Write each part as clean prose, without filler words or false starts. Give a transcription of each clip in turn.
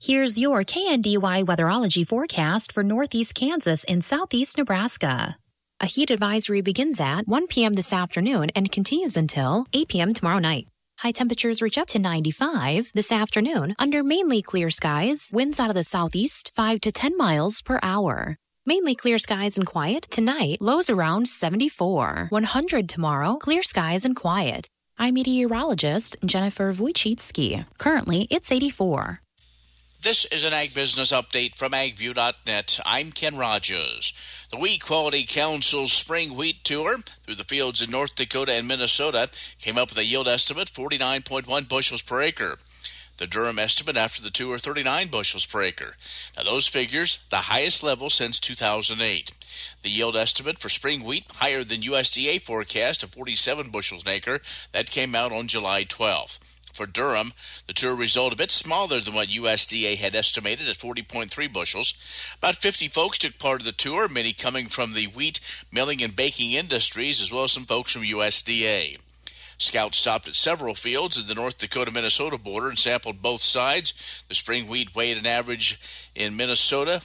Here's your KNDY weatherology forecast for northeast Kansas and southeast Nebraska. A heat advisory begins at 1 p.m. this afternoon and continues until 8 p.m. tomorrow night. High temperatures reach up to 95 this afternoon under mainly clear skies, winds out of the southeast 5 to 10 miles per hour. Mainly clear skies and quiet. Tonight, lows around 74. 100 tomorrow, clear skies and quiet. I'm meteorologist Jennifer Wojcicki. Currently, it's 84. This is an Ag Business Update from AgView.net. I'm Ken Rogers. The Wheat Quality Council's Spring Wheat Tour through the fields in North Dakota and Minnesota came up with a yield estimate 49.1 bushels per acre. The Durham estimate after the tour, 39 bushels per acre. Now those figures, the highest level since 2008. The yield estimate for spring wheat, higher than USDA forecast of 47 bushels an acre. That came out on July 12th. For Durham, the tour result a bit smaller than what USDA had estimated at 40.3 bushels. About 50 folks took part of the tour, many coming from the wheat, milling, and baking industries, as well as some folks from USDA. Scouts stopped at several fields in the North Dakota-Minnesota border and sampled both sides. The spring wheat weighed an average in Minnesota,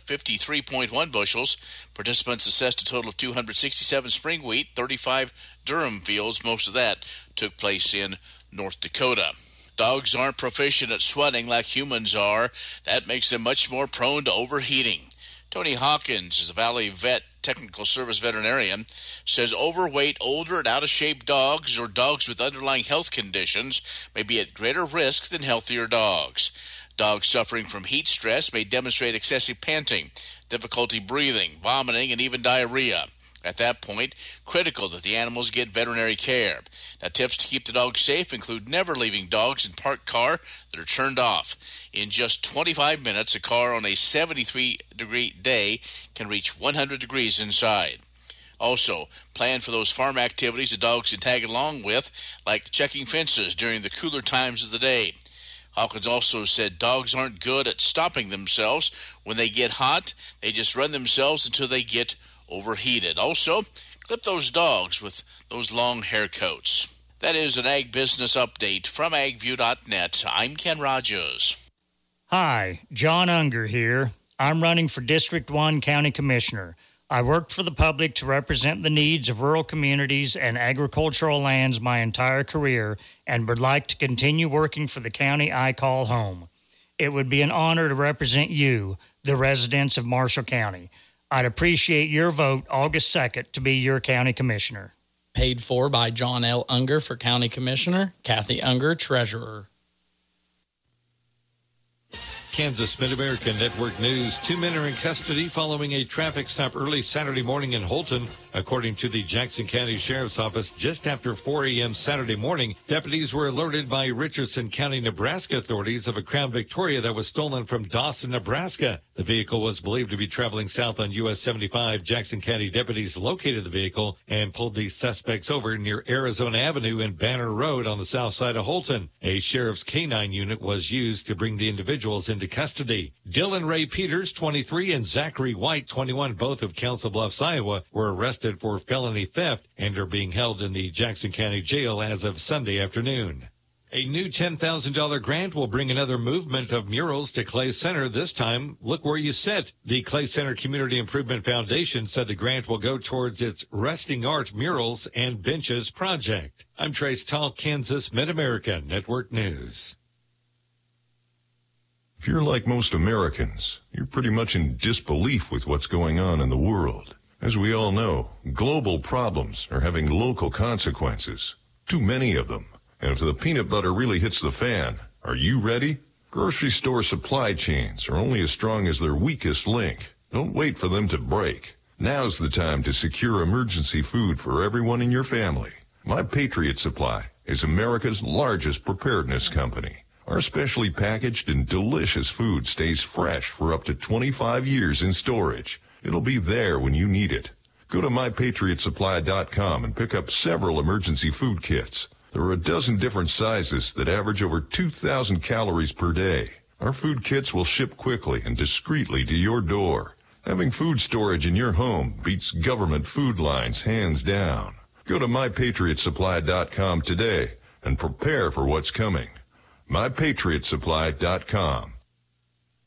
53.1 bushels. Participants assessed a total of 267 spring wheat, 35 Durham fields. Most of that took place in North Dakota. Dogs aren't proficient at sweating like humans are. That makes them much more prone to overheating. Tony Hawkins is a Valley Vet Technical Service veterinarian, says overweight, older, and out-of-shape dogs or dogs with underlying health conditions may be at greater risk than healthier dogs. Dogs suffering from heat stress may demonstrate excessive panting, difficulty breathing, vomiting, and even diarrhea. At that point, critical that the animals get veterinary care. Now, tips to keep the dog safe include never leaving dogs in parked car that are turned off. In just 25 minutes, a car on a 73-degree day can reach 100 degrees inside. Also, plan for those farm activities the dogs can tag along with, like checking fences during the cooler times of the day. Hawkins also said dogs aren't good at stopping themselves. When they get hot, they just run themselves until they get overheated. Also, clip those dogs with those long hair coats. That is an Ag Business Update from AgView.net. I'm Ken Rogers. Hi, John Unger here. I'm running for District 1 County Commissioner. I worked for the public to represent the needs of rural communities and agricultural lands my entire career and would like to continue working for the county I call home. It would be an honor to represent you, the residents of Marshall County. I'd appreciate your vote August 2nd to be your county commissioner. Paid for by John L. Unger for county commissioner, Kathy Unger, treasurer. Kansas Mid-America Network News. 2 men are in custody following a traffic stop early Saturday morning in Holton. According to the Jackson County Sheriff's Office, just after 4 a.m. Saturday morning, deputies were alerted by Richardson County, Nebraska authorities of a Crown Victoria that was stolen from Dawson, Nebraska. The vehicle was believed to be traveling south on US 75. Jackson County deputies located the vehicle and pulled the suspects over near Arizona Avenue and Banner Road on the south side of Holton. A sheriff's K-9 unit was used to bring the individuals into custody. Dylan Ray Peters, 23, and Zachary White, 21, both of Council Bluffs, Iowa, were arrested for felony theft and are being held in the Jackson County Jail as of Sunday afternoon. A new $10,000 grant will bring another movement of murals to Clay Center. This time, look where you sit. The Clay Center Community Improvement Foundation said the grant will go towards its Resting Art Murals and Benches project. I'm Trace Tall, Kansas Mid-America Network News. If you're like most Americans, you're pretty much in disbelief with what's going on in the world. As we all know, global problems are having local consequences. Too many of them. And if the peanut butter really hits the fan, are you ready? Grocery store supply chains are only as strong as their weakest link. Don't wait for them to break. Now's the time to secure emergency food for everyone in your family. My Patriot Supply is America's largest preparedness company. Our specially packaged and delicious food stays fresh for up to 25 years in storage. It'll be there when you need it. Go to MyPatriotSupply.com and pick up several emergency food kits. There are a dozen different sizes that average over 2,000 calories per day. Our food kits will ship quickly and discreetly to your door. Having food storage in your home beats government food lines hands down. Go to MyPatriotSupply.com today and prepare for what's coming. MyPatriotSupply.com.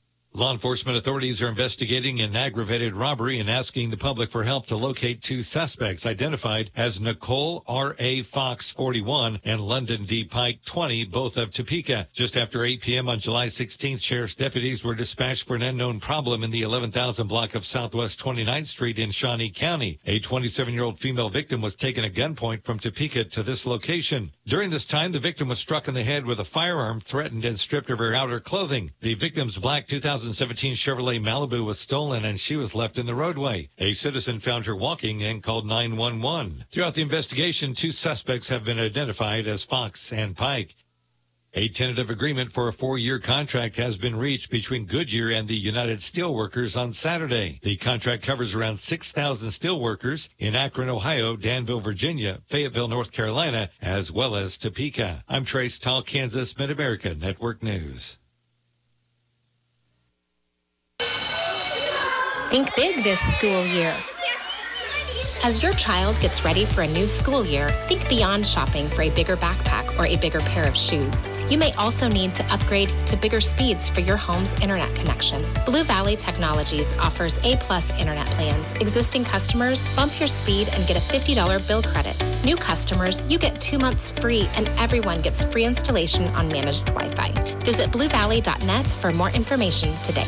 Law enforcement authorities are investigating an aggravated robbery and asking the public for help to locate two suspects identified as Nicole R.A. Fox, 41, and London D. Pike, 20, both of Topeka. Just after 8 p.m. on July 16th, sheriff's deputies were dispatched for an unknown problem in the 11,000 block of Southwest 29th Street in Shawnee County. A 27-year-old female victim was taken at gunpoint from Topeka to this location. During this time, the victim was struck in the head with a firearm, threatened, and stripped of her outer clothing. The victim's black 2017 Chevrolet Malibu was stolen, and she was left in the roadway. A citizen found her walking and called 911. Throughout the investigation, two suspects have been identified as Fox and Pike. A tentative agreement for a 4-year contract has been reached between Goodyear and the United Steelworkers on Saturday. The contract covers around 6,000 steelworkers in Akron, Ohio, Danville, Virginia, Fayetteville, North Carolina, as well as Topeka. I'm Trace Tall, Kansas Mid-America Network News. Think big this school year. As your child gets ready for a new school year, think beyond shopping for a bigger backpack or a bigger pair of shoes. You may also need to upgrade to bigger speeds for your home's internet connection. Blue Valley Technologies offers A-plus internet plans. Existing customers, bump your speed and get a $50 bill credit. New customers, you get 2 months free, and everyone gets free installation on managed Wi-Fi. Visit bluevalley.net for more information today.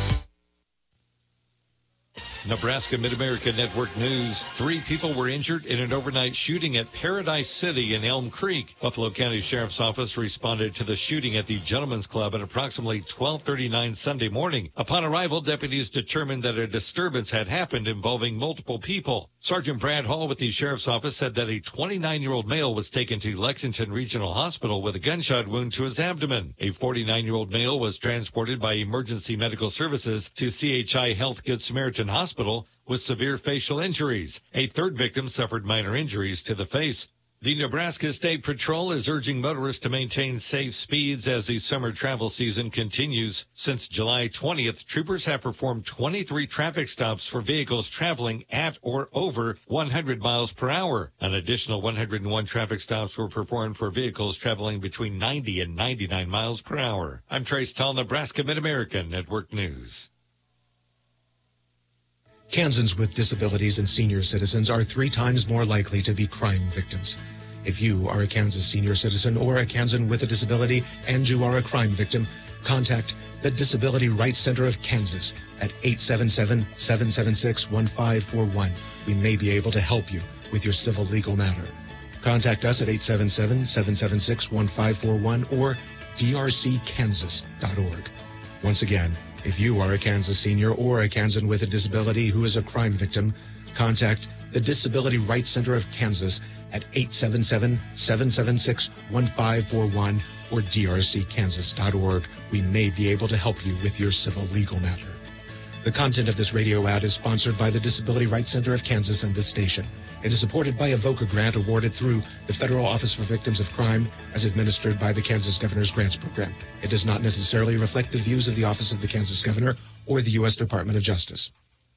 Nebraska Mid-America Network News. 3 people were injured in an overnight shooting at Paradise City in Elm Creek. Buffalo County Sheriff's Office responded to the shooting at the Gentlemen's Club at approximately 12:39 Sunday morning. Upon arrival, deputies determined that a disturbance had happened involving multiple people. Sergeant Brad Hall with the Sheriff's Office said that a 29-year-old male was taken to Lexington Regional Hospital with a gunshot wound to his abdomen. A 49-year-old male was transported by emergency medical services to CHI Health Good Samaritan Hospital with severe facial injuries. A third victim suffered minor injuries to the face. The Nebraska State Patrol is urging motorists to maintain safe speeds as the summer travel season continues. Since July 20th, troopers have performed 23 traffic stops for vehicles traveling at or over 100 miles per hour. An additional 101 traffic stops were performed for vehicles traveling between 90 and 99 miles per hour. I'm Trace Tall, Nebraska Mid-America Network News. Kansans with disabilities and senior citizens are 3 times more likely to be crime victims. If you are a Kansas senior citizen or a Kansan with a disability and you are a crime victim, contact the Disability Rights Center of Kansas at 877-776-1541. We may be able to help you with your civil legal matter. Contact us at 877-776-1541 or drckansas.org. Once again, if you are a Kansas senior or a Kansan with a disability who is a crime victim, contact the Disability Rights Center of Kansas at 877-776-1541 or drckansas.org. We may be able to help you with your civil legal matter. The content of this radio ad is sponsored by the Disability Rights Center of Kansas and this station. It is supported by a VOCA grant awarded through the Federal Office for Victims of Crime as administered by the Kansas Governor's Grants Program. It does not necessarily reflect the views of the Office of the Kansas Governor or the U.S. Department of Justice.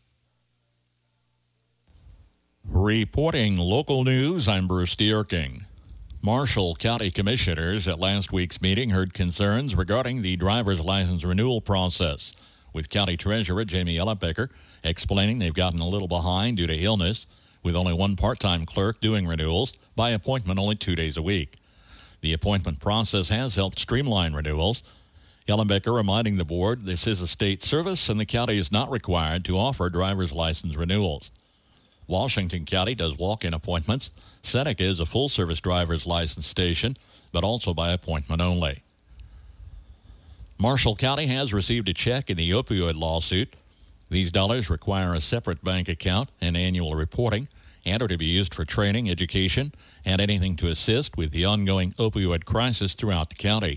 Reporting local news, I'm Bruce Dierking. Marshall County Commissioners at last week's meeting heard concerns regarding the driver's license renewal process, with County Treasurer Jamie Ellenbecker explaining they've gotten a little behind due to illness, with only one part-time clerk doing renewals by appointment only 2 days a week. The appointment process has helped streamline renewals. Ellenbecker reminding the board this is a state service and the county is not required to offer driver's license renewals. Washington County does walk-in appointments. Seneca is a full-service driver's license station, but also by appointment only. Marshall County has received a check in the opioid lawsuit. These dollars require a separate bank account and annual reporting and are to be used for training, education, and anything to assist with the ongoing opioid crisis throughout the county.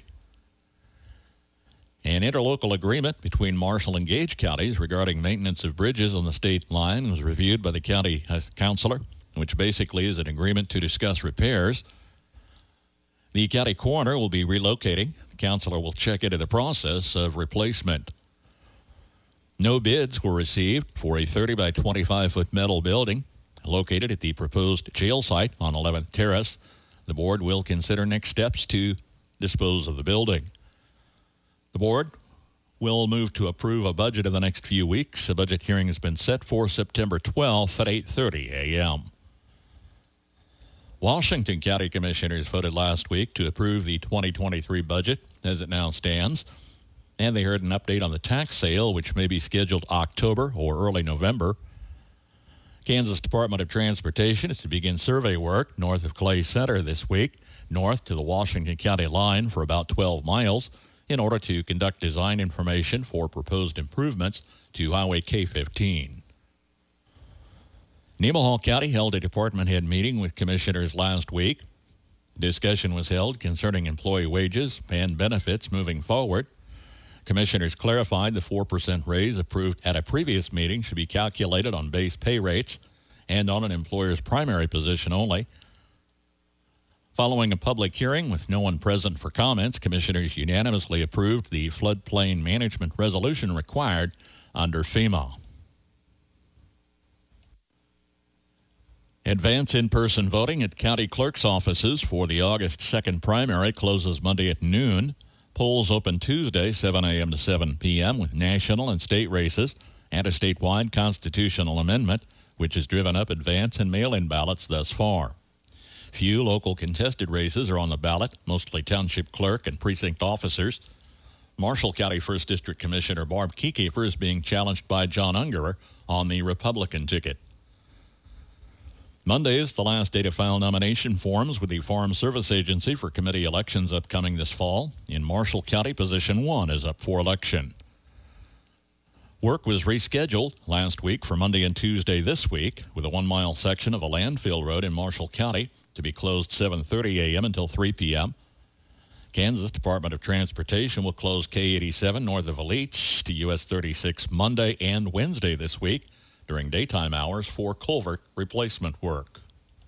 An interlocal agreement between Marshall and Gage counties regarding maintenance of bridges on the state line was reviewed by the county councilor, which basically is an agreement to discuss repairs. The county coroner will be relocating. The councilor will check into the process of replacement. No bids were received for a 30 by 25-foot metal building located at the proposed jail site on 11th Terrace. The board will consider next steps to dispose of the building. The board will move to approve a budget in the next few weeks. A budget hearing has been set for September 12th at 8:30 a.m. Washington County Commissioners voted last week to approve the 2023 budget as it now stands, and they heard an update on the tax sale, which may be scheduled October or early November. Kansas Department of Transportation is to begin survey work north of Clay Center this week, north to the Washington County line for about 12 miles, in order to conduct design information for proposed improvements to Highway K-15. Nemaha County held a department head meeting with commissioners last week. Discussion was held concerning employee wages and benefits moving forward. Commissioners clarified the 4% raise approved at a previous meeting should be calculated on base pay rates and on an employer's primary position only. Following a public hearing with no one present for comments, commissioners unanimously approved the floodplain management resolution required under FEMA. Advance in-person voting at county clerk's offices for the August 2nd primary closes Monday at noon. Polls open Tuesday, 7 a.m. to 7 p.m. with national and state races and a statewide constitutional amendment, which has driven up advance and mail-in ballots thus far. Few local contested races are on the ballot, mostly township clerk and precinct officers. Marshall County 1st District Commissioner Barb Kiekefer is being challenged by John Ungerer on the Republican ticket. Monday is the last day to file nomination forms with the Farm Service Agency for committee elections upcoming this fall. In Marshall County, position 1 is up for election. Work was rescheduled last week for Monday and Tuesday this week, with a 1-mile section of a landfill road in Marshall County to be closed 7:30 a.m. until 3 p.m. Kansas Department of Transportation will close K-87 north of Elites to US 36 Monday and Wednesday this week during daytime hours for culvert replacement work.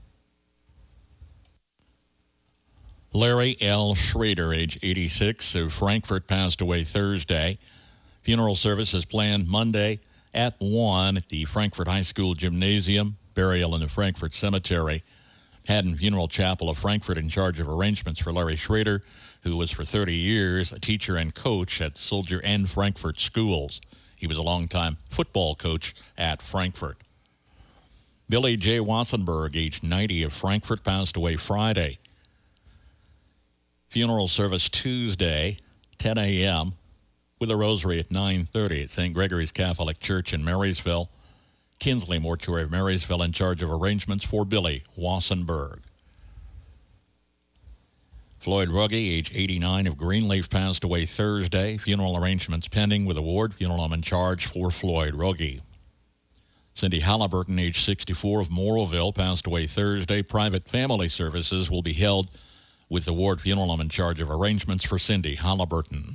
Larry L. Schrader, age 86, of Frankfort, passed away Thursday. Funeral service is planned Monday at 1 at the Frankfort High School Gymnasium. Burial in the Frankfort Cemetery. Haddon Funeral Chapel of Frankfort in charge of arrangements for Larry Schrader, who was for 30 years a teacher and coach at Soldier and Frankfort schools. He was a longtime football coach at Frankfort. Billy J. Wassenberg, age 90, of Frankfort, passed away Friday. Funeral service Tuesday, 10 a.m., with a rosary at 9:30 at St. Gregory's Catholic Church in Marysville. Kinsley Mortuary of Marysville in charge of arrangements for Billy Wassenberg. Floyd Ruggie, age 89, of Greenleaf, passed away Thursday. Funeral arrangements pending with a ward funeral home in charge for Floyd Ruggie. Cindy Halliburton, age 64, of Morrowville, passed away Thursday. Private family services will be held with the ward funeral home in charge of arrangements for Cindy Halliburton.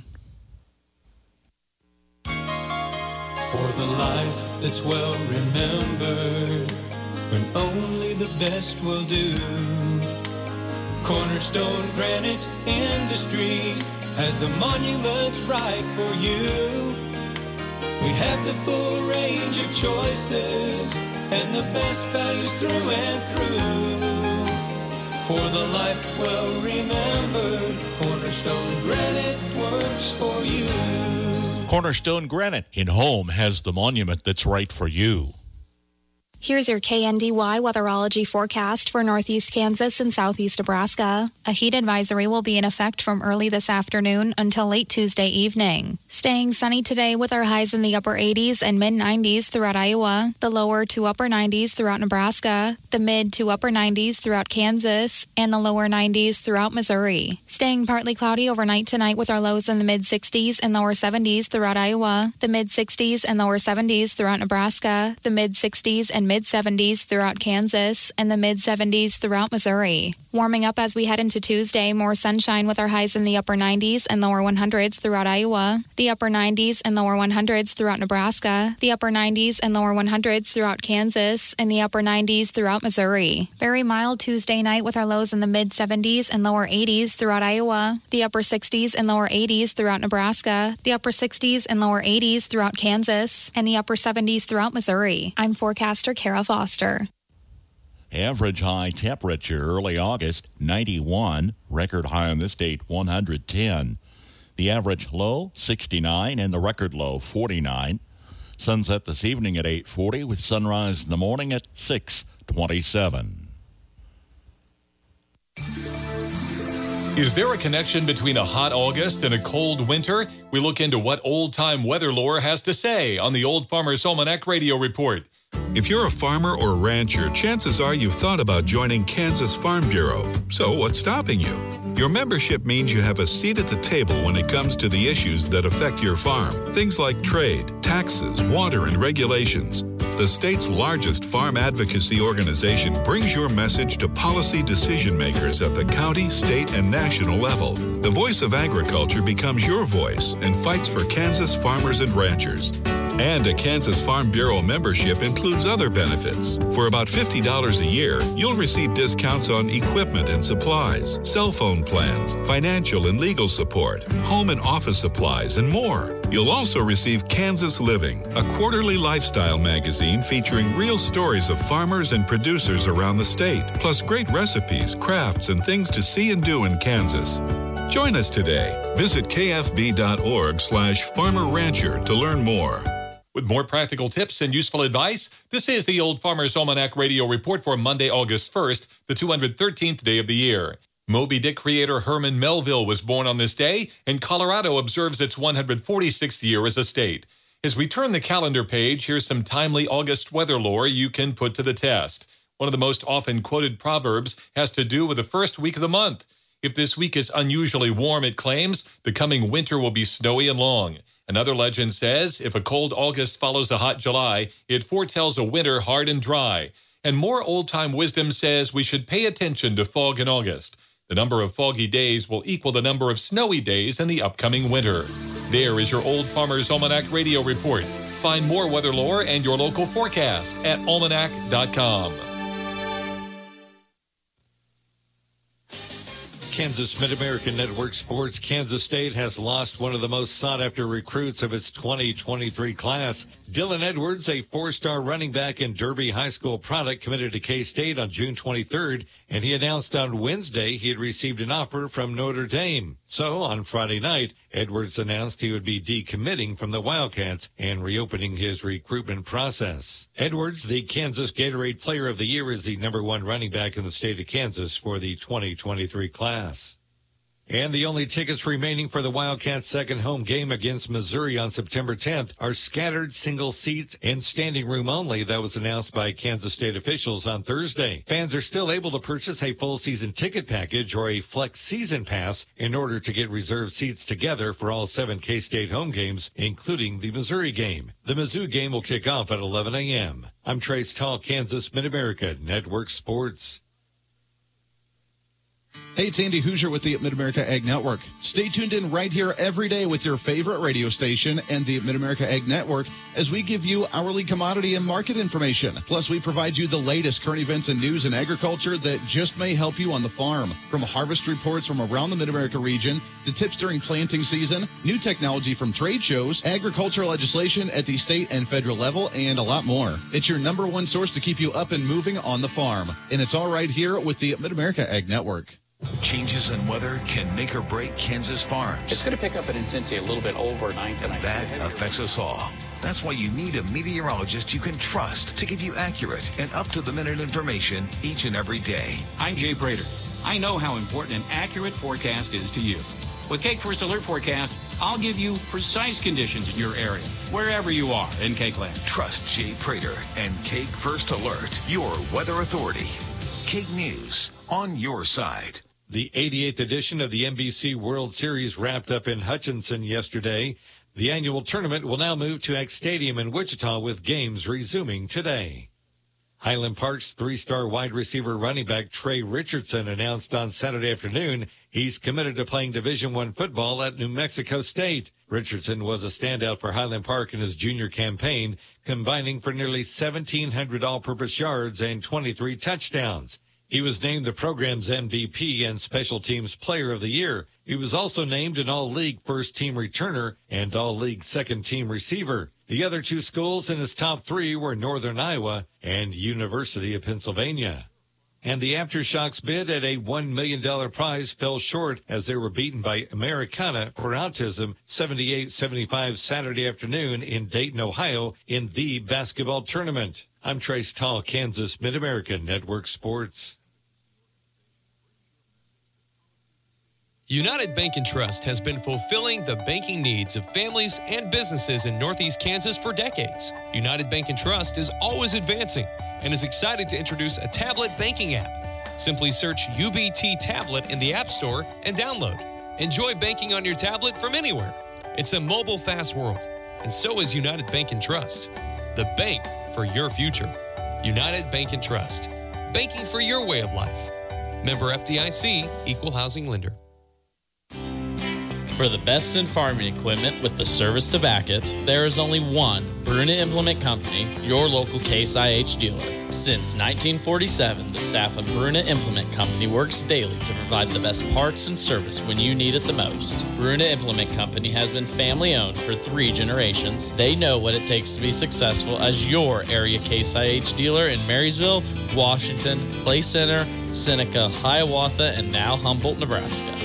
For the life that's well remembered, when only the best will do. Cornerstone Granite Industries has the monuments right for you. We have the full range of choices and the best values through and through. For the life well remembered, Cornerstone Granite works for you. Cornerstone Granite in Home has the monument that's right for you. Here's your KNDY weatherology forecast for northeast Kansas and southeast Nebraska. A heat advisory will be in effect from early this afternoon until late Tuesday evening. Staying sunny today with our highs in the upper 80s and mid-90s throughout Iowa, the lower to upper 90s throughout Nebraska, the mid to upper 90s throughout Kansas, and the lower 90s throughout Missouri. Staying partly cloudy overnight tonight with our lows in the mid-60s and lower 70s throughout Iowa, the mid-60s and lower 70s throughout Nebraska, the mid-60s and mid-70s throughout Kansas, and the mid-70s throughout Missouri. Warming up as we head into Tuesday, more sunshine with our highs in the upper 90s and lower 100s throughout Iowa, the upper 90s and lower 100s throughout Nebraska, the upper 90s and lower 100s throughout Kansas, and the upper 90s throughout Missouri. Very mild Tuesday night with our lows in the mid-70s and lower 80s throughout Iowa, the upper 60s and lower 80s throughout Nebraska, the upper 60s and lower 80s throughout Kansas, and the upper 70s throughout Missouri. I'm forecaster Kara Foster. Average high temperature early August, 91. Record high on this date, 110. The average low, 69, and the record low, 49. Sunset this evening at 8:40 with sunrise in the morning at 6:27. Is there a connection between a hot August and a cold winter? We look into what old-time weather lore has to say on the Old Farmer's Almanac Radio Report. If you're a farmer or rancher, chances are you've thought about joining Kansas Farm Bureau. So what's stopping you? Your membership means you have a seat at the table when it comes to the issues that affect your farm. Things like trade, taxes, water, and regulations. The state's largest farm advocacy organization brings your message to policy decision makers at the county, state, and national level. The voice of agriculture becomes your voice and fights for Kansas farmers and ranchers. And a Kansas Farm Bureau membership includes other benefits. For about $50 a year, you'll receive discounts on equipment and supplies, cell phone plans, financial and legal support, home and office supplies, and more. You'll also receive Kansas Living, a quarterly lifestyle magazine featuring real stories of farmers and producers around the state, plus great recipes, crafts, and things to see and do in Kansas. Join us today. Visit kfb.org/farmer-rancher to learn more. With more practical tips and useful advice, this is the Old Farmer's Almanac Radio Report for Monday, August 1st, the 213th day of the year. Moby Dick creator Herman Melville was born on this day, and Colorado observes its 146th year as a state. As we turn the calendar page, here's some timely August weather lore you can put to the test. One of the most often quoted proverbs has to do with the first week of the month. If this week is unusually warm, it claims, the coming winter will be snowy and long. Another legend says, if a cold August follows a hot July, it foretells a winter hard and dry. And more old-time wisdom says we should pay attention to fog in August. The number of foggy days will equal the number of snowy days in the upcoming winter. There is your Old Farmer's Almanac Radio Report. Find more weather lore and your local forecast at almanac.com. Kansas Mid-American Network Sports. Kansas State has lost one of the most sought-after recruits of its 2023 class. Dylan Edwards, a four-star running back and Derby High School product, committed to K-State on June 23rd, and he announced on Wednesday he had received an offer from Notre Dame. So, on Friday night, Edwards announced he would be decommitting from the Wildcats and reopening his recruitment process. Edwards, the Kansas Gatorade Player of the Year, is the #1 running back in the state of Kansas for the 2023 class. And the only tickets remaining for the Wildcats' second home game against Missouri on September 10th are scattered single seats and standing room only. That was announced by Kansas State officials on Thursday. Fans are still able to purchase a full season ticket package or a flex season pass in order to get reserved seats together for all 7 K-State home games, including the Missouri game. The Mizzou game will kick off at 11 a.m. I'm Trace Tall, Kansas Mid-America Network Sports. Hey, it's Andy Hoosier with the Mid-America Ag Network. Stay tuned in right here every day with your favorite radio station and the Mid-America Ag Network as we give you hourly commodity and market information. Plus, we provide you the latest current events and news in agriculture that just may help you on the farm. From harvest reports from around the Mid-America region to tips during planting season, new technology from trade shows, agricultural legislation at the state and federal level, and a lot more. It's your #1 source to keep you up and moving on the farm. And it's all right here with the Mid-America Ag Network. Changes in weather can make or break Kansas farms. It's going to pick up in intensity a little bit overnight tonight. That affects us all. That's why you need a meteorologist you can trust to give you accurate and up-to-the-minute information each and every day. I'm Jay Prater. I know how important an accurate forecast is to you. With Cake First Alert Forecast, I'll give you precise conditions in your area, wherever you are in Cake Land. Trust Jay Prater and Cake First Alert, your weather authority. Cake News, on your side. The 88th edition of the NBC World Series wrapped up in Hutchinson yesterday. The annual tournament will now move to X Stadium in Wichita with games resuming today. Highland Park's 3-star wide receiver running back Trey Richardson announced on Saturday afternoon he's committed to playing Division I football at New Mexico State. Richardson was a standout for Highland Park in his junior campaign, combining for nearly 1,700 all-purpose yards and 23 touchdowns. He was named the program's MVP and Special Teams Player of the Year. He was also named an All-League First-Team Returner and All-League Second-Team Receiver. The other 2 schools in his top 3 were Northern Iowa and University of Pennsylvania. And the Aftershocks bid at a $1 million prize fell short as they were beaten by Americana for Autism 78-75 Saturday afternoon in Dayton, Ohio in the basketball tournament. I'm Trace Tall, Kansas Mid-America Network Sports. United Bank and Trust has been fulfilling the banking needs of families and businesses in Northeast Kansas for decades. United Bank and Trust is always advancing and is excited to introduce a tablet banking app. Simply search UBT Tablet in the App Store and download. Enjoy banking on your tablet from anywhere. It's a mobile fast world, and so is United Bank and Trust. The bank for your future. United Bank and Trust. Banking for your way of life. Member FDIC, Equal Housing Lender. For the best in farming equipment with the service to back it, there is only one Bruna Implement Company, your local Case IH dealer. Since 1947, the staff of Bruna Implement Company works daily to provide the best parts and service when you need it the most. Bruna Implement Company has been family-owned for 3 generations. They know what it takes to be successful as your area Case IH dealer in Marysville, Washington, Clay Center, Seneca, Hiawatha, and now Humboldt, Nebraska.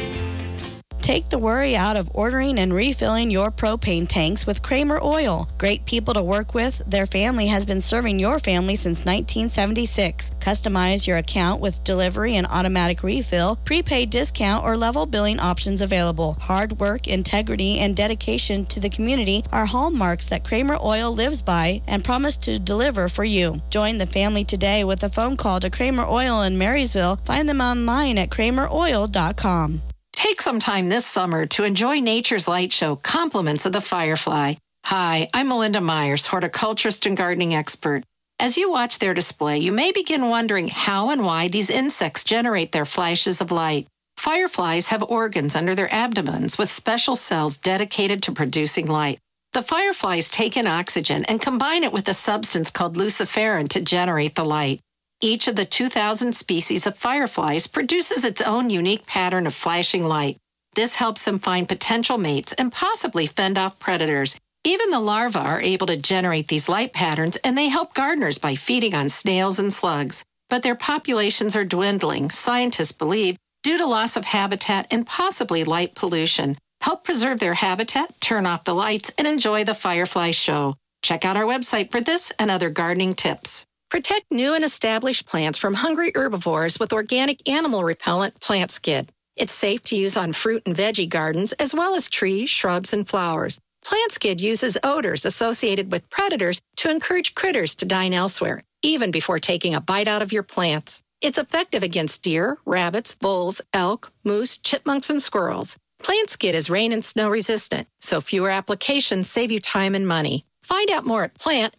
Take the worry out of ordering and refilling your propane tanks with Kramer Oil. Great people to work with. Their family has been serving your family since 1976. Customize your account with delivery and automatic refill, prepaid discount, or level billing options available. Hard work, integrity, and dedication to the community are hallmarks that Kramer Oil lives by and promise to deliver for you. Join the family today with a phone call to Kramer Oil in Marysville. Find them online at krameroil.com. Take some time this summer to enjoy Nature's Light Show, Compliments of the Firefly. Hi, I'm Melinda Myers, horticulturist and gardening expert. As you watch their display, you may begin wondering how and why these insects generate their flashes of light. Fireflies have organs under their abdomens with special cells dedicated to producing light. The fireflies take in oxygen and combine it with a substance called luciferin to generate the light. Each of the 2,000 species of fireflies produces its own unique pattern of flashing light. This helps them find potential mates and possibly fend off predators. Even the larvae are able to generate these light patterns, and they help gardeners by feeding on snails and slugs. But their populations are dwindling, scientists believe, due to loss of habitat and possibly light pollution. Help preserve their habitat, turn off the lights, and enjoy the Firefly Show. Check out our website for this and other gardening tips. Protect new and established plants from hungry herbivores with organic animal repellent Plant Skid. It's safe to use on fruit and veggie gardens as well as trees, shrubs, and flowers. Plant Skid uses odors associated with predators to encourage critters to dine elsewhere, even before taking a bite out of your plants. It's effective against deer, rabbits, bulls, elk, moose, chipmunks, and squirrels. Plant Skid is rain and snow resistant, so fewer applications save you time and money. Find out more at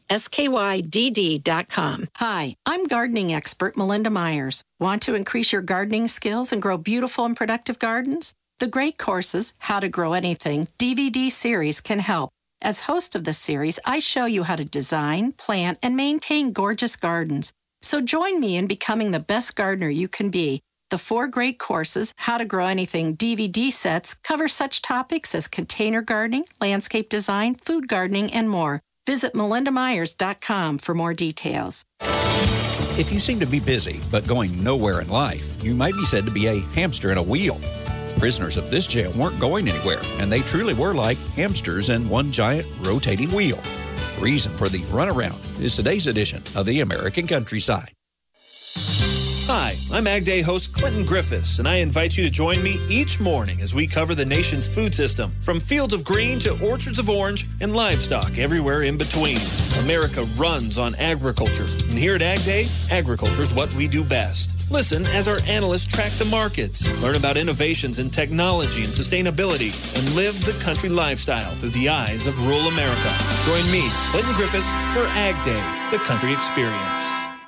plantskydd.com. Hi, I'm gardening expert Melinda Myers. Want to increase your gardening skills and grow beautiful and productive gardens? The Great Courses, How to Grow Anything DVD series can help. As host of the series, I show you how to design, plant, and maintain gorgeous gardens. So join me in becoming the best gardener you can be. The 4 Great Courses, How to Grow Anything DVD sets cover such topics as container gardening, landscape design, food gardening, and more. Visit melindamyers.com for more details. If you seem to be busy but going nowhere in life, you might be said to be a hamster in a wheel. Prisoners of this jail weren't going anywhere, and they truly were like hamsters in one giant rotating wheel. The reason for the runaround is today's edition of the American Countryside. Hi, I'm Ag Day host Clinton Griffiths, and I invite you to join me each morning as we cover the nation's food system, from fields of green to orchards of orange and livestock everywhere in between. America runs on agriculture, and here at Ag Day, agriculture is what we do best. Listen as our analysts track the markets, learn about innovations in technology and sustainability, and live the country lifestyle through the eyes of rural America. Join me, Clinton Griffiths, for Ag Day, the country experience.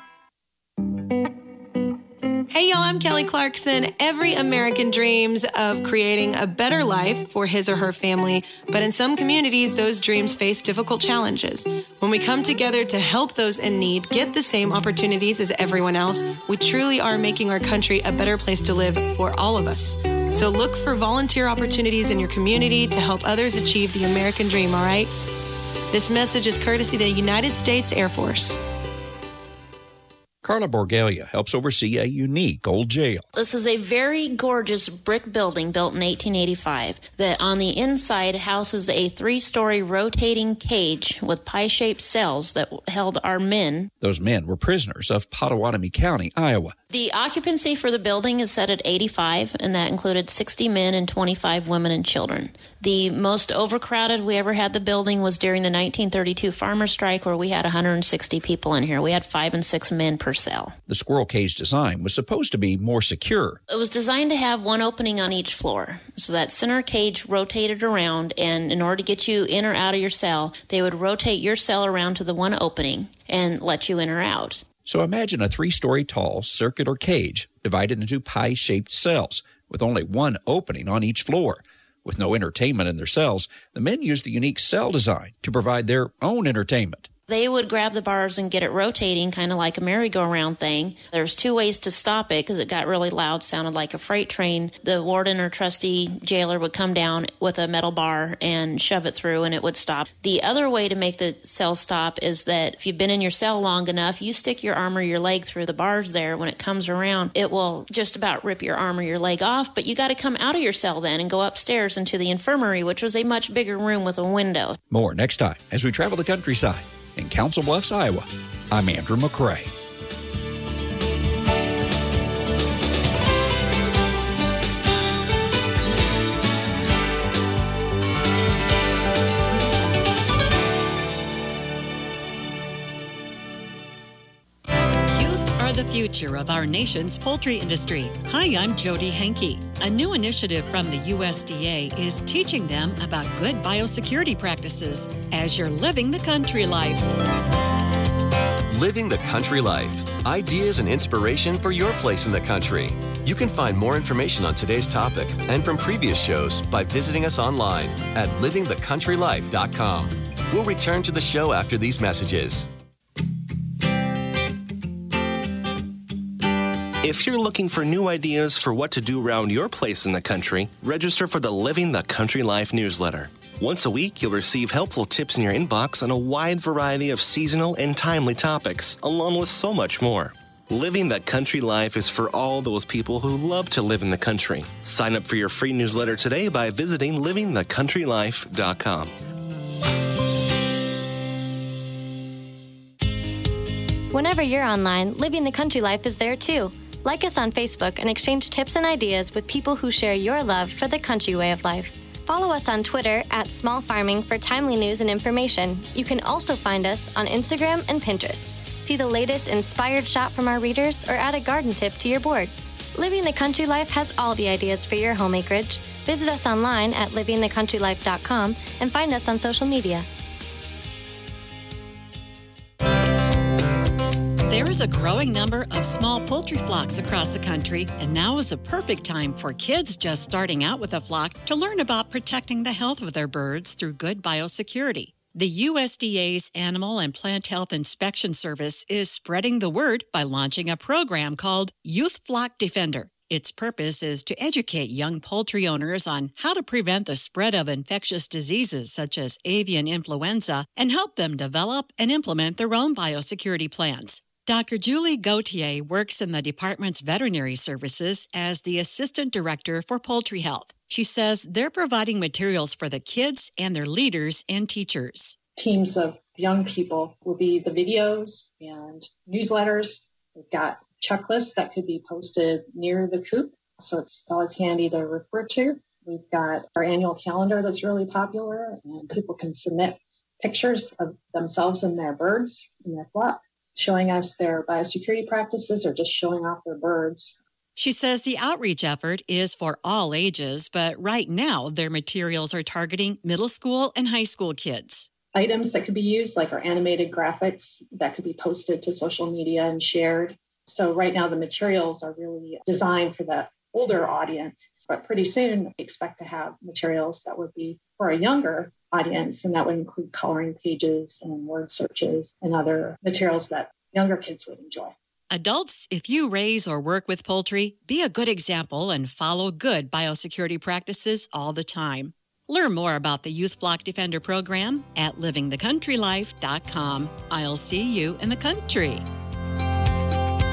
Hey y'all, I'm Kelly Clarkson. Every American dreams of creating a better life for his or her family, but in some communities, those dreams face difficult challenges. When we come together to help those in need get the same opportunities as everyone else, we truly are making our country a better place to live for all of us. So look for volunteer opportunities in your community to help others achieve the American dream, all right? This message is courtesy of the United States Air Force. Carla Borgelia helps oversee a unique old jail. This is a very gorgeous brick building built in 1885 that on the inside houses a 3-story rotating cage with pie-shaped cells that held our men. Those men were prisoners of Potawatomi County, Iowa. The occupancy for the building is set at 85, and that included 60 men and 25 women and children. The most overcrowded we ever had the building was during the 1932 farmer strike, where we had 160 people in here. We had 5 and 6 men per cell. The squirrel cage design was supposed to be more secure. It was designed to have one opening on each floor. So that center cage rotated around, and in order to get you in or out of your cell, they would rotate your cell around to the one opening and let you in or out. So imagine a 3-story tall circular cage divided into pie-shaped cells with only one opening on each floor. With no entertainment in their cells, the men used the unique cell design to provide their own entertainment. They would grab the bars and get it rotating, kind of like a merry-go-round thing. There's 2 ways to stop it because it got really loud, sounded like a freight train. The warden or trusty jailer would come down with a metal bar and shove it through, and it would stop. The other way to make the cell stop is that if you've been in your cell long enough, you stick your arm or your leg through the bars there. When it comes around, it will just about rip your arm or your leg off, but you got to come out of your cell then and go upstairs into the infirmary, which was a much bigger room with a window. More next time as we travel the countryside. In Council Bluffs, Iowa, I'm Andrew McCrae. The future of our nation's poultry industry. Hi, I'm Jody Henke. A new initiative from the USDA is teaching them about good biosecurity practices as you're living the country life. Living the country life. Ideas and inspiration for your place in the country. You can find more information on today's topic and from previous shows by visiting us online at livingthecountrylife.com. We'll return to the show after these messages. If you're looking for new ideas for what to do around your place in the country, register for the Living the Country Life newsletter. Once a week, you'll receive helpful tips in your inbox on a wide variety of seasonal and timely topics, along with so much more. Living the Country Life is for all those people who love to live in the country. Sign up for your free newsletter today by visiting livingthecountrylife.com. Whenever you're online, Living the Country Life is there too. Like us on Facebook and exchange tips and ideas with people who share your love for the country way of life. Follow us on Twitter at Small Farming for timely news and information. You can also find us on Instagram and Pinterest. See the latest inspired shot from our readers or add a garden tip to your boards. Living the Country Life has all the ideas for your home acreage. Visit us online at livingthecountrylife.com and find us on social media. There is a growing number of small poultry flocks across the country, and now is a perfect time for kids just starting out with a flock to learn about protecting the health of their birds through good biosecurity. The USDA's Animal and Plant Health Inspection Service is spreading the word by launching a program called Youth Flock Defender. Its purpose is to educate young poultry owners on how to prevent the spread of infectious diseases such as avian influenza and help them develop and implement their own biosecurity plans. Dr. Julie Gauthier works in the department's veterinary services as the assistant director for poultry health. She says they're providing materials for the kids and their leaders and teachers. Teams of young people will be the videos and newsletters. We've got checklists that could be posted near the coop, so it's always handy to refer to. We've got our annual calendar that's really popular, and people can submit pictures of themselves and their birds in their flock, showing us their biosecurity practices or just showing off their birds. She says the outreach effort is for all ages, but right now their materials are targeting middle school and high school kids. Items that could be used, like our animated graphics that could be posted to social media and shared. So right now the materials are really designed for the older audience, but pretty soon we expect to have materials that would be for a younger audience, and that would include coloring pages and word searches and other materials that younger kids would enjoy. Adults, if you raise or work with poultry, be a good example and follow good biosecurity practices all the time. Learn more about the Youth Flock Defender program at livingthecountrylife.com. I'll see you in the country.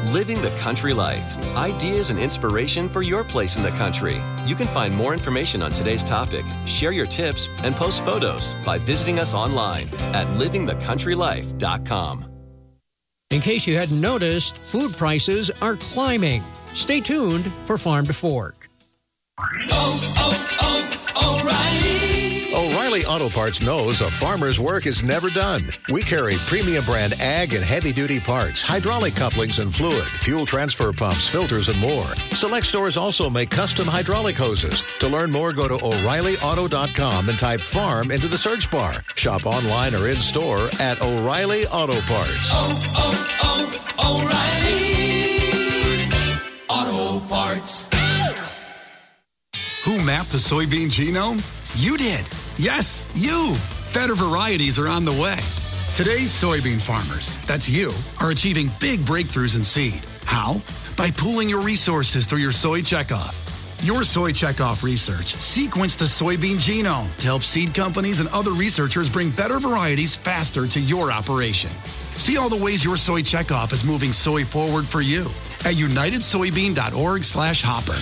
Living the Country Life. Ideas and inspiration for your place in the country. You can find more information on today's topic, share your tips, and post photos by visiting us online at livingthecountrylife.com. In case you hadn't noticed, food prices are climbing. Stay tuned for Farm to Fork. O'Reilly Auto Parts knows a farmer's work is never done. We carry premium brand ag and heavy-duty parts, hydraulic couplings and fluid, fuel transfer pumps, filters, and more. Select stores also make custom hydraulic hoses. To learn more, go to O'ReillyAuto.com and type farm into the search bar. Shop online or in-store at O'Reilly Auto Parts. O'Reilly Auto Parts. Who mapped the soybean genome? You did. Yes, you. Better varieties are on the way. Today's soybean farmers, that's you, are achieving big breakthroughs in seed. How? By pooling your resources through your Soy Checkoff. Your Soy Checkoff research sequenced the soybean genome to help seed companies and other researchers bring better varieties faster to your operation. See all the ways your Soy Checkoff is moving soy forward for you at unitedsoybean.org/hopper.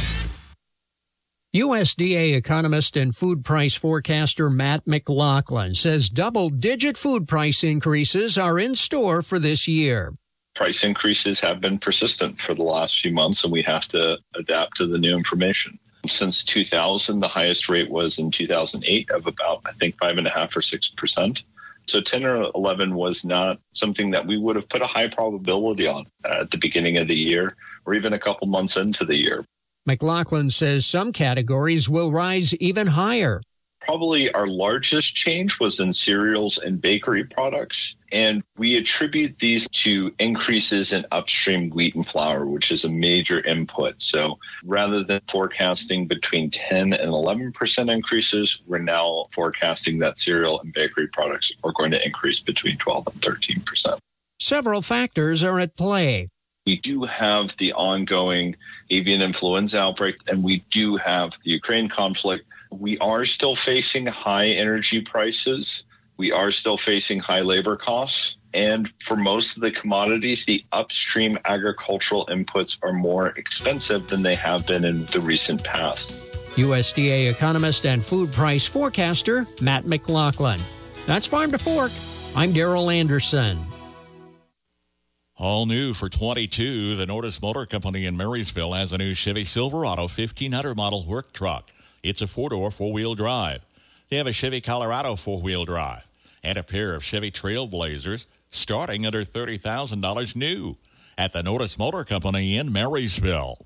USDA economist and food price forecaster Matt McLaughlin says double-digit food price increases are in store for this year. Price increases have been persistent for the last few months, and we have to adapt to the new information. Since 2000, the highest rate was in 2008 of about, 5.5 or 6%. So 10 or 11 was not something that we would have put a high probability on at the beginning of the year or even a couple months into the year. McLaughlin says some categories will rise even higher. Probably our largest change was in cereals and bakery products, and we attribute these to increases in upstream wheat and flour, which is a major input. So rather than forecasting between 10 and 11% increases, we're now forecasting that cereal and bakery products are going to increase between 12 and 13%. Several factors are at play. We do have the ongoing avian influenza outbreak, and we do have the Ukraine conflict. We are still facing high energy prices. We are still facing high labor costs. And for most of the commodities, the upstream agricultural inputs are more expensive than they have been in the recent past. USDA economist and food price forecaster Matt McLaughlin. That's Farm to Fork. I'm Darrell Anderson. All new for 22, the Nordis Motor Company in Marysville has a new Chevy Silverado 1500 model work truck. It's a four-door, four-wheel drive. They have a Chevy Colorado four-wheel drive and a pair of Chevy Trailblazers starting under $30,000 new at the Nordis Motor Company in Marysville.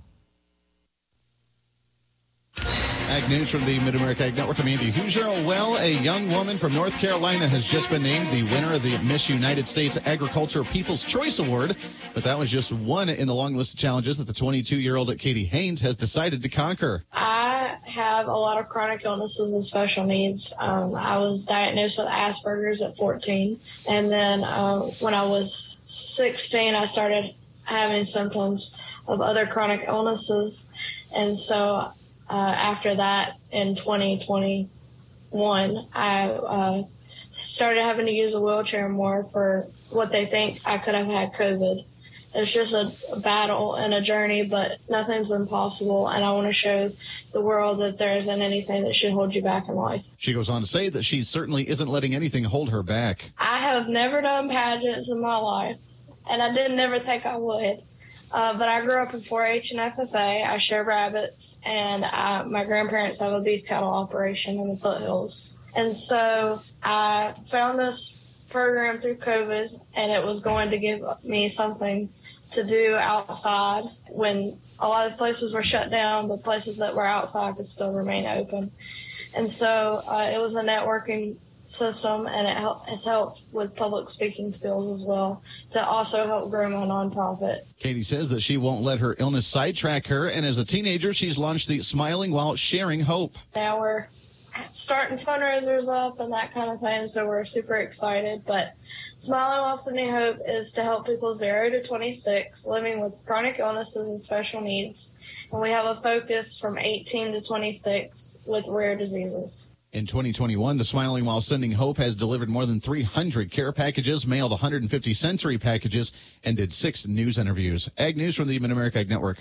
Ag News from the Mid-America Ag Network. I'm Andy Hoosier. Well, a young woman from North Carolina has just been named the winner of the Miss United States Agriculture People's Choice Award. But that was just one in the long list of challenges that the 22-year-old Katie Haynes has decided to conquer. I have a lot of chronic illnesses and special needs. I was diagnosed with Asperger's at 14. And then when I was 16, I started having symptoms of other chronic illnesses. And so after that, in 2021, I started having to use a wheelchair more for what they think I could have had COVID. It's just a battle and a journey, but nothing's impossible, and I want to show the world that there isn't anything that should hold you back in life. She goes on to say that she certainly isn't letting anything hold her back. I have never done pageants in my life, and I didn't never think I would. But I grew up in 4-H and FFA. I share rabbits, and my grandparents have a beef cattle operation in the foothills. And so I found this program through COVID, and it was going to give me something to do outside when a lot of places were shut down, but places that were outside could still remain open. And so it was a networking system, and it has helped with public speaking skills as well to also help grow my nonprofit. Katie says that she won't let her illness sidetrack her, and as a teenager, she's launched the Smiling While Sharing Hope. Now we're starting fundraisers up and that kind of thing, so we're super excited. But Smiling While Sending Hope is to help people 0 to 26 living with chronic illnesses and special needs, and we have a focus from 18 to 26 with rare diseases. In 2021, the Smiling While Sending Hope has delivered more than 300 care packages, mailed 150 sensory packages, and did 6 news interviews. Ag News from the Mid-America Ag Network.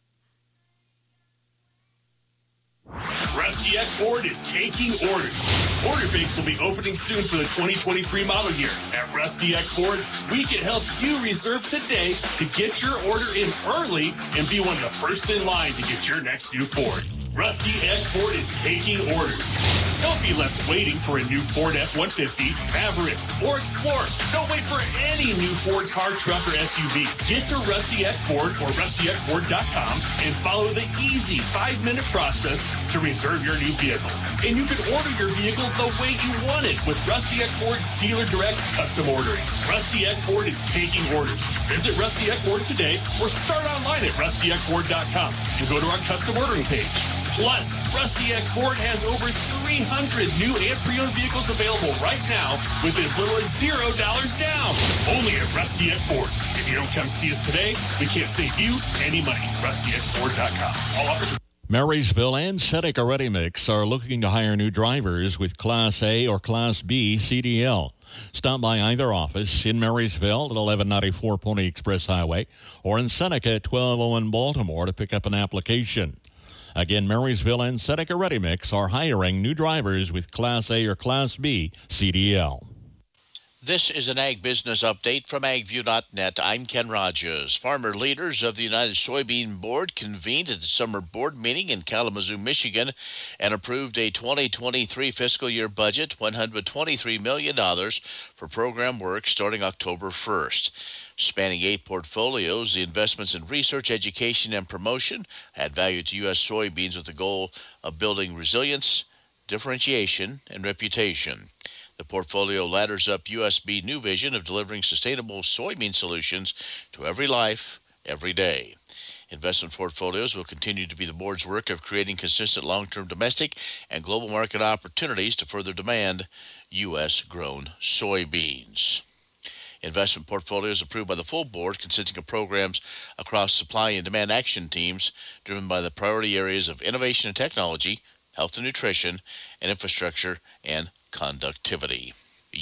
Rusty Eck Ford is taking orders. Order banks will be opening soon for the 2023 model year. At Rusty Eck Ford, we can help you reserve today to get your order in early and be one of the first in line to get your next new Ford. Rusty Eck Ford is taking orders. Don't be left waiting for a new Ford F-150, Maverick, or Explorer. Don't wait for any new Ford car, truck, or SUV. Get to Rusty Eck Ford or rustyeckford.com and follow the easy 5-minute process to reserve your new vehicle. And you can order your vehicle the way you want it with Rusty Eck Ford's Dealer Direct Custom Ordering. Rusty Eck Ford is taking orders. Visit Rusty Eck Ford today or start online at rustyeckford.com and go to our custom ordering page. Plus, Rusty Eck Ford has over 300 new and pre-owned vehicles available right now with as little as $0 down. Only at Rusty Eck Ford. If you don't come see us today, we can't save you any money. rustyeckford.com. All offers. Marysville and Seneca Ready Mix are looking to hire new drivers with Class A or Class B CDL. Stop by either office in Marysville at 1194 Pony Express Highway or in Seneca at 1201 Baltimore to pick up an application. Again, Marysville and Seneca Ready Mix are hiring new drivers with Class A or Class B CDL. This is an Ag Business Update from AgView.net. I'm Ken Rogers. Farmer leaders of the United Soybean Board convened at the summer board meeting in Kalamazoo, Michigan, and approved a 2023 fiscal year budget, $123 million for program work starting October 1st. Spanning 8 portfolios, the investments in research, education, and promotion add value to U.S. soybeans with the goal of building resilience, differentiation, and reputation. The portfolio ladders up USB New Vision of delivering sustainable soybean solutions to every life, every day. Investment portfolios will continue to be the board's work of creating consistent long-term domestic and global market opportunities to further demand U.S.-grown soybeans. Investment portfolios approved by the full board consisting of programs across supply and demand action teams driven by the priority areas of innovation and technology, health and nutrition, and infrastructure and conductivity.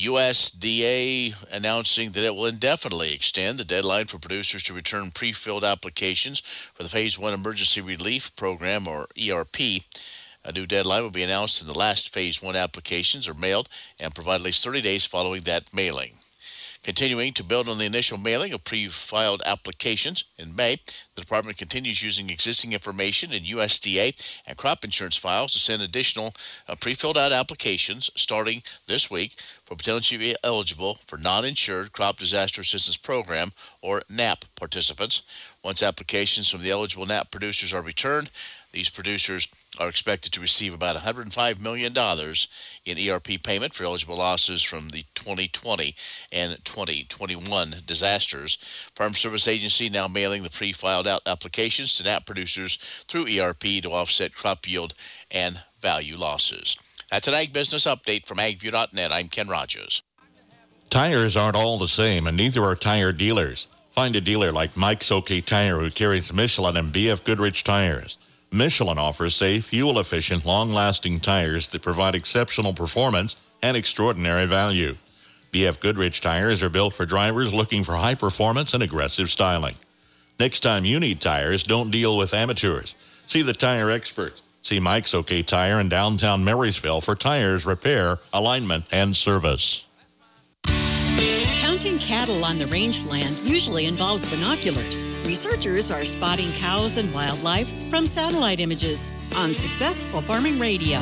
USDA announcing that it will indefinitely extend the deadline for producers to return pre-filled applications for the Phase 1 Emergency Relief Program, or ERP. A new deadline will be announced and the last Phase 1 applications are mailed and provided at least 30 days following that mailing. Continuing to build on the initial mailing of pre-filed applications in May, the department continues using existing information in USDA and crop insurance files to send additional pre-filled out applications starting this week for potentially eligible for non-insured Crop Disaster Assistance Program, or NAP, participants. Once applications from the eligible NAP producers are returned, these producers are expected to receive about $105 million in ERP payment for eligible losses from the 2020 and 2021 disasters. Farm Service Agency now mailing the pre-filed out applications to NAP producers through ERP to offset crop yield and value losses. That's an Ag Business Update from AgView.net. I'm Ken Rogers. Tires aren't all the same, and neither are tire dealers. Find a dealer like Mike's OK Tire who carries Michelin and BF Goodrich tires. Michelin offers safe, fuel-efficient, long-lasting tires that provide exceptional performance and extraordinary value. BF Goodrich tires are built for drivers looking for high performance and aggressive styling. Next time you need tires, don't deal with amateurs. See the tire experts. See Mike's OK Tire in downtown Marysville for tires, repair, alignment, and service. Counting cattle on the rangeland usually involves binoculars. Researchers are spotting cows and wildlife from satellite images on Successful Farming Radio.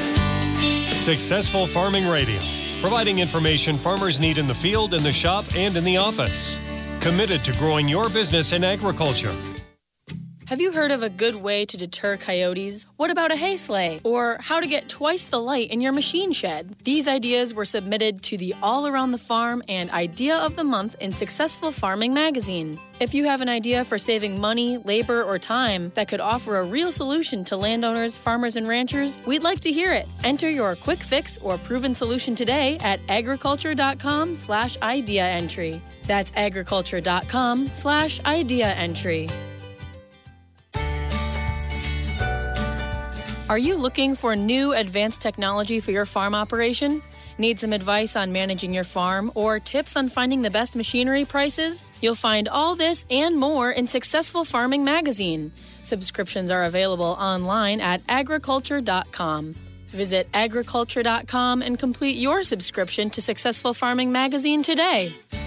Successful Farming Radio, providing information farmers need in the field, in the shop, and in the office. Committed to growing your business in agriculture. Have you heard of a good way to deter coyotes? What about a hay sleigh? Or how to get twice the light in your machine shed? These ideas were submitted to the All Around the Farm and Idea of the Month in Successful Farming magazine. If you have an idea for saving money, labor, or time that could offer a real solution to landowners, farmers, and ranchers, we'd like to hear it. Enter your quick fix or proven solution today at agriculture.com/idea entry. That's agriculture.com/idea entry. Are you looking for new advanced technology for your farm operation? Need some advice on managing your farm or tips on finding the best machinery prices? You'll find all this and more in Successful Farming Magazine. Subscriptions are available online at agriculture.com. Visit agriculture.com and complete your subscription to Successful Farming Magazine today.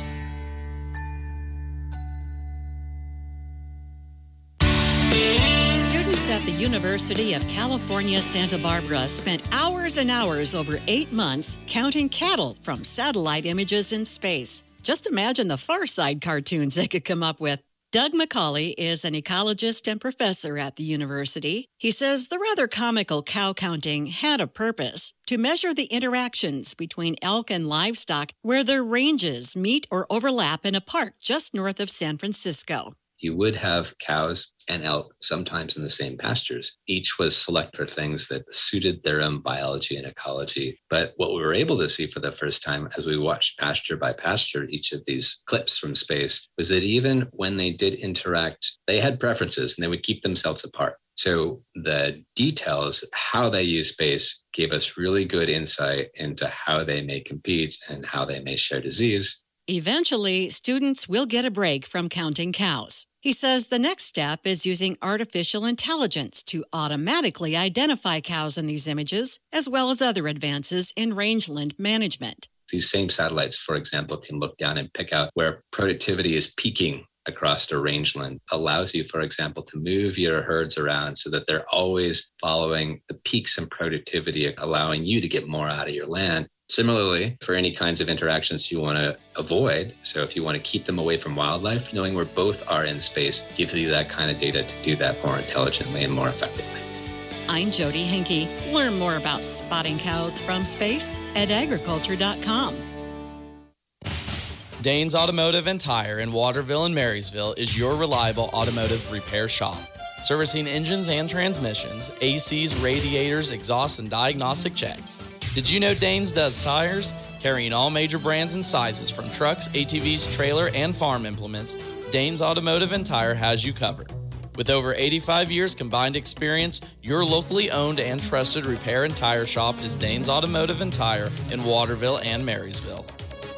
Students at the University of California, Santa Barbara spent hours and hours over 8 months counting cattle from satellite images in space. Just imagine the Far Side cartoons they could come up with. Doug McCauley is an ecologist and professor at the university. He says the rather comical cow counting had a purpose: to measure the interactions between elk and livestock where their ranges meet or overlap in a park just north of San Francisco. You would have cows and elk sometimes in the same pastures. Each was selected for things that suited their own biology and ecology. But what we were able to see for the first time as we watched pasture by pasture, each of these clips from space, was that even when they did interact, they had preferences and they would keep themselves apart. So the details, how they use space, gave us really good insight into how they may compete and how they may share disease. Eventually, students will get a break from counting cows. He says the next step is using artificial intelligence to automatically identify cows in these images, as well as other advances in rangeland management. These same satellites, for example, can look down and pick out where productivity is peaking across the rangeland. Allows you, for example, to move your herds around so that they're always following the peaks in productivity, allowing you to get more out of your land. Similarly, for any kinds of interactions you want to avoid, so if you want to keep them away from wildlife, knowing where both are in space gives you that kind of data to do that more intelligently and more effectively. I'm Jody Henke. Learn more about spotting cows from space at agriculture.com. Danes Automotive and Tire in Waterville and Marysville is your reliable automotive repair shop. Servicing engines and transmissions, ACs, radiators, exhaust, and diagnostic checks. Did you know Danes does tires? Carrying all major brands and sizes from trucks, ATVs, trailer, and farm implements, Danes Automotive and Tire has you covered. With over 85 years combined experience, your locally owned and trusted repair and tire shop is Danes Automotive and Tire in Waterville and Marysville.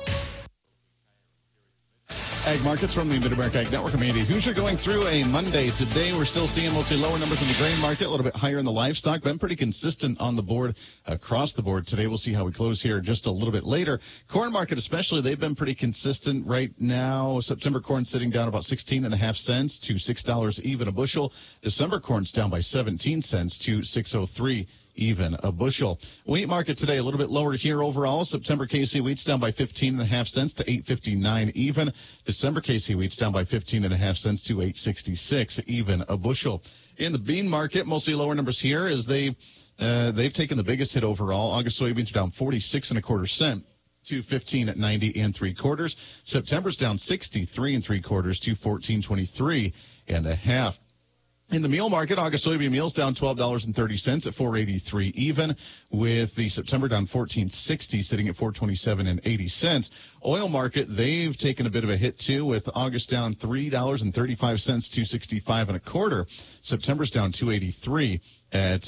Ag Markets from the Mid-America Ag Network. I'm Andy Hoosier going through a Monday. Today we're still seeing mostly lower numbers in the grain market, a little bit higher in the livestock. Been pretty consistent on the board, across the board. Today we'll see how we close here just a little bit later. Corn market especially, they've been pretty consistent right now. September corn sitting down about 16.5 cents to $6 even a bushel. December corn's down by 17 cents to $6.03 even a bushel. Wheat market today a little bit lower here overall. September KC wheat's down by 15.5 cents to $8.59 even. December KC wheat's down by 15.5 cents to $8.66 even a bushel. In the bean market, mostly lower numbers here as they've taken the biggest hit overall. August soybeans are down 46.25 cents to 15.90 3/4. September's down 63 3/4 to 14.23 1/2. In the meal market, August soybean meal's down $12.30 at $4.83 even, with the September down $14.60, sitting at $4.27 Oil market, they've taken a bit of a hit too, with August down $3.35 to $65.25. September's down $2.83 at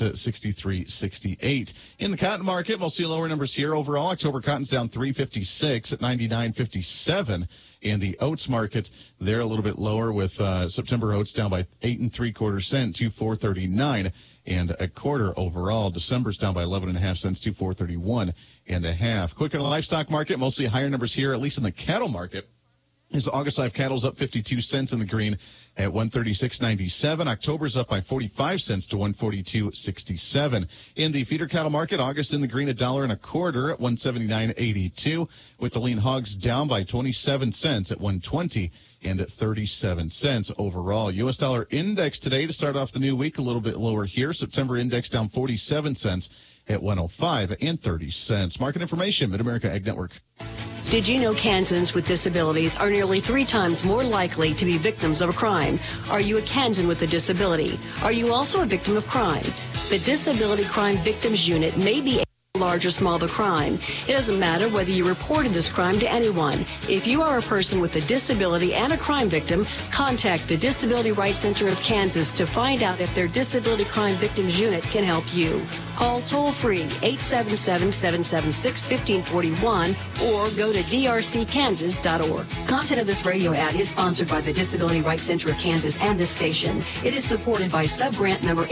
63.68. In the cotton market, we'll see lower numbers here overall. October cotton's down $3.56 at 99.57. In the oats market, they're a little bit lower, with September oats down by 8 3/4 cents to $4.39 1/4 overall. December's down by 11.5 cents to $4.31 1/2. Quick in the livestock market, mostly higher numbers here, at least in the cattle market. His August live cattle's up 52 cents in the green at 136.97. October's up by 45 cents to 142.67. In the feeder cattle market, August in the green $1.25 at 179.82, with the lean hogs down by 27 cents at 120.37 cents overall. U.S. dollar index today to start off the new week a little bit lower here. September index down 47 cents at 105.30 cents. Market information, Mid-America Ag Network. Did you know Kansans with disabilities are nearly 3 times more likely to be victims of a crime? Are you a Kansan with a disability? Are you also a victim of crime? The Disability Crime Victims Unit may be able large or small the crime. It doesn't matter whether you reported this crime to anyone. If you are a person with a disability and a crime victim, contact the Disability Rights Center of Kansas to find out if their Disability Crime Victims Unit can help you. Call toll-free 877-776-1541 or go to drckansas.org. Content of this radio ad is sponsored by the Disability Rights Center of Kansas and this station. It is supported by subgrant number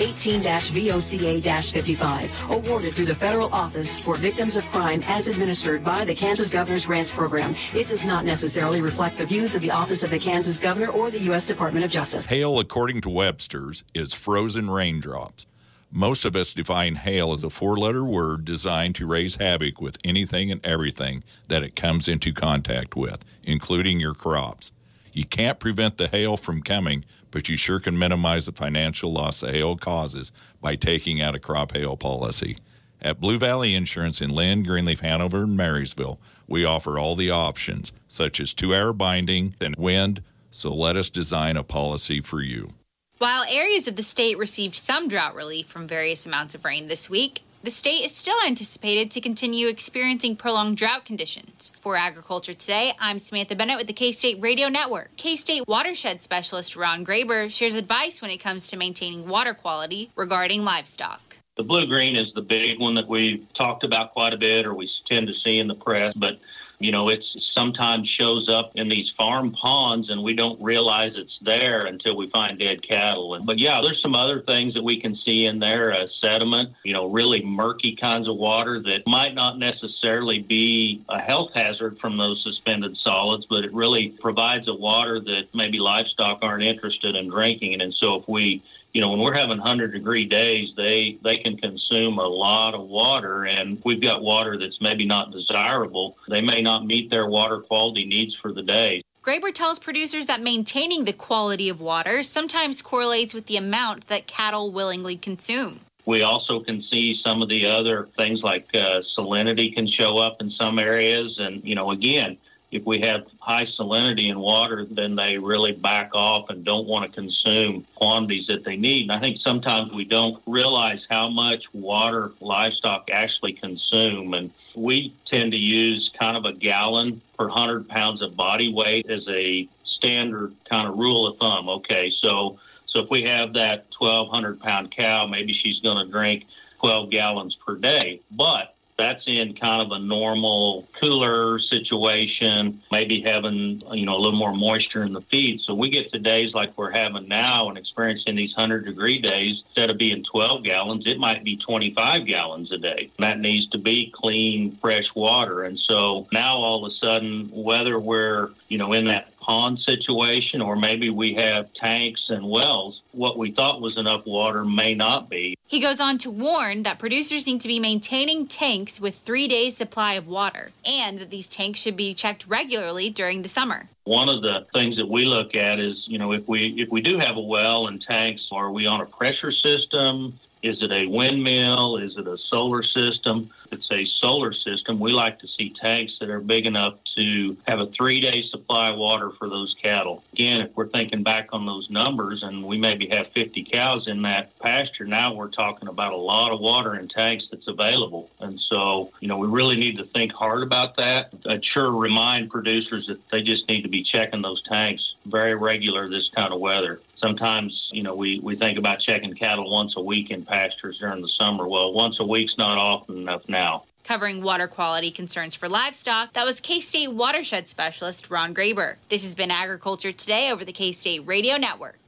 18-VOCA-55, awarded through the Federal Office for Victims of Crime as administered by the Kansas Governor's Grants Program. It does not necessarily reflect the views of the Office of the Kansas Governor or the U.S. Department of Justice. Hail, according to Webster's, is frozen raindrops. Most of us define hail as a four-letter word designed to raise havoc with anything and everything that it comes into contact with, including your crops. You can't prevent the hail from coming, but you sure can minimize the financial loss the hail causes by taking out a crop hail policy. At Blue Valley Insurance in Lynn, Greenleaf, Hanover, and Marysville, we offer all the options, such as 2-hour binding and wind, so let us design a policy for you. While areas of the state received some drought relief from various amounts of rain this week, the state is still anticipated to continue experiencing prolonged drought conditions. For Agriculture Today, I'm Samantha Bennett with the K-State Radio Network. K-State watershed specialist Ron Graber shares advice when it comes to maintaining water quality regarding livestock. The blue-green is the big one that we've talked about quite a bit, or we tend to see in the press, but it sometimes shows up in these farm ponds and we don't realize it's there until we find dead cattle. But there's some other things that we can see in there, sediment, really murky kinds of water that might not necessarily be a health hazard from those suspended solids, but it really provides a water that maybe livestock aren't interested in drinking. And so if we when we're having 100-degree days, they can consume a lot of water, and we've got water that's maybe not desirable. They may not meet their water quality needs for the day. Graber tells producers that maintaining the quality of water sometimes correlates with the amount that cattle willingly consume. We also can see some of the other things like salinity can show up in some areas, and, again, if we have high salinity in water, then they really back off and don't want to consume quantities that they need. And I think sometimes we don't realize how much water livestock actually consume. And we tend to use kind of a gallon per 100 pounds of body weight as a standard kind of rule of thumb. Okay, so if we have that 1,200-pound cow, maybe she's going to drink 12 gallons per day. But that's in kind of a normal cooler situation, maybe having, a little more moisture in the feed. So we get to days like we're having now and experiencing these 100-degree days. Instead of being 12 gallons, it might be 25 gallons a day. That needs to be clean, fresh water. And so now all of a sudden, whether we're, in that pond situation or maybe we have tanks and wells, what we thought was enough water may not be. He goes on to warn that producers need to be maintaining tanks with 3 days supply of water and that these tanks should be checked regularly during the summer. One of the things that we look at is, if we do have a well and tanks, are we on a pressure system? Is it a windmill? Is it a solar system? If it's a solar system, we like to see tanks that are big enough to have a 3-day supply of water for those cattle. Again, if we're thinking back on those numbers and we maybe have 50 cows in that pasture, now we're talking about a lot of water in tanks that's available. And so, we really need to think hard about that. I'd sure remind producers that they just need to be checking those tanks very regular this kind of weather. Sometimes, we think about checking cattle once a week in pastures during the summer. Well, once a week's not often enough now. Covering water quality concerns for livestock, that was K-State watershed specialist Ron Graber. This has been Agriculture Today over the K-State Radio Network.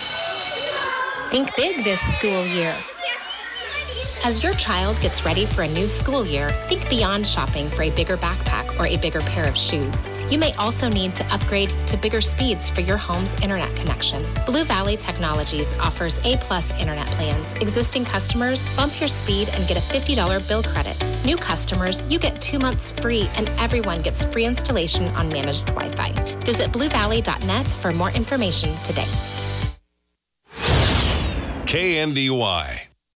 Think big this school year. As your child gets ready for a new school year, think beyond shopping for a bigger backpack or a bigger pair of shoes. You may also need to upgrade to bigger speeds for your home's internet connection. Blue Valley Technologies offers A+ internet plans. Existing customers, bump your speed and get a $50 bill credit. New customers, you get 2 months free and everyone gets free installation on managed Wi-Fi. Visit bluevalley.net for more information today. KNDY.